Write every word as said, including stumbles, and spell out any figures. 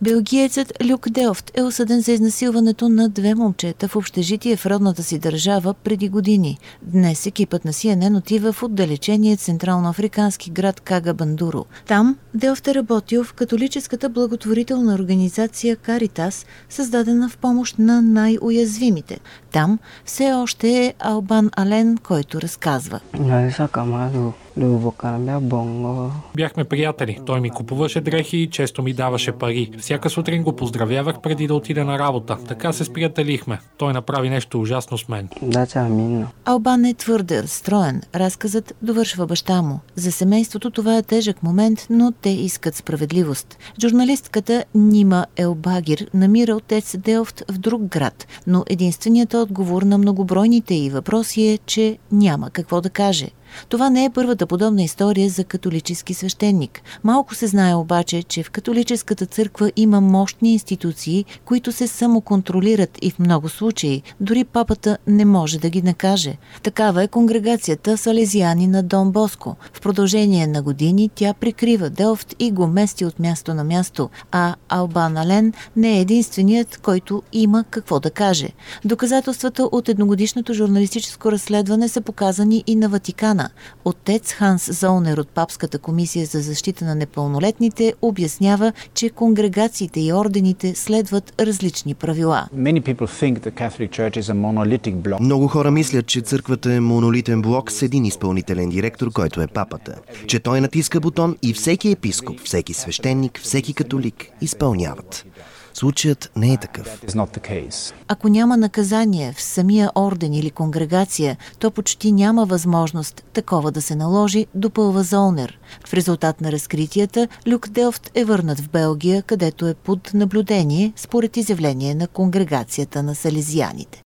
Белгиецът Люк Делфт е осъден за изнасилването на две момчета в общежитие в родната си държава преди години. Днес екипът на Си Ен Ен отива в отдалечения централноафрикански град Кага Бандуро. Там Делфт е работил в католическата благотворителна организация Каритас, създадена в помощ на най-уязвимите. Там все още е Албан Ален, който разказва. Бяхме приятели. Той ми купуваше дрехи и често ми даваше пари. Всяка сутрин го поздравявах преди да отида на работа. Така се сприятелихме. Той направи нещо ужасно с мен. Албан е твърде разстроен. Разказът довършва баща му. За семейството това е тежък момент, но те искат справедливост. Журналистката Нима Елбагир намира отец Делфт в друг град, но единственият отговор на многобройните й въпроси е, че няма какво да каже. Това не е първата подобна история за католически свещеник. Малко се знае обаче, че в католическата църква има мощни институции, които се самоконтролират и в много случаи дори папата не може да ги накаже. Такава е конгрегацията Салезиани на Дон Боско. В продължение на години тя прикрива Делфт и го мести от място на място, а Албан Ален не е единственият, който има какво да каже. Доказателствата от едногодишното журналистическо разследване са показани и на Ватикана. Отец Ханс Золнер от Папската комисия за защита на непълнолетните обяснява, че конгрегациите и ордените следват различни правила. Много хора мислят, че църквата е монолитен блок с един изпълнителен директор, който е папата. Че той натиска бутон и всеки епископ, всеки свещеник, всеки католик изпълняват. Случаят не е такъв. Ако няма наказание в самия орден или конгрегация, то почти няма възможност такова да се наложи, допълва Золнер. В резултат на разкритията, Люк Делфт е върнат в Белгия, където е под наблюдение, според изявление на конгрегацията на салезианите.